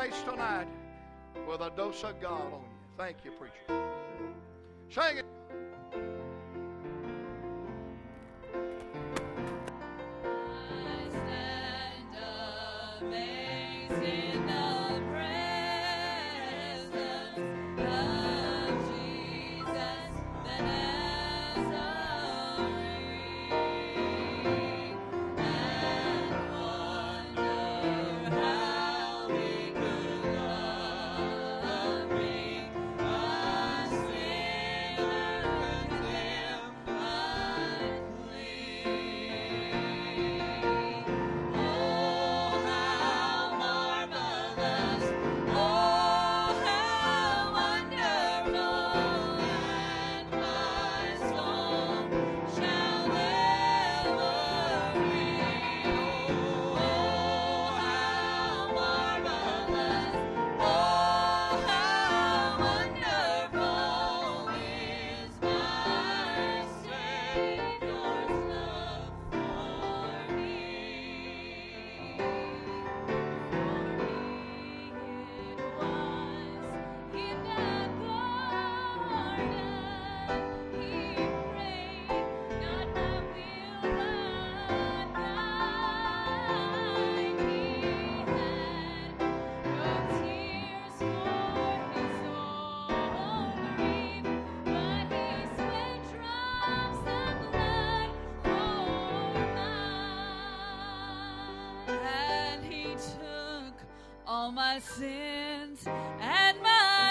place tonight with a dose of God on you. Thank you, preacher. Sing it. I stand amazed in the presence of Jesus, the Nazarene, and wonder how He could love me, a sinner condemned unclean. Oh, how marvelous! Oh, how wonderful! And my soul shall ever ring. Oh, how marvelous! Oh, how wonderful is my Savior's love for me. For me it was in the garden He prayed, not my will but thine. He had no tears for His own grief, but He sweat drops of blood for mine. And He took all my sins and my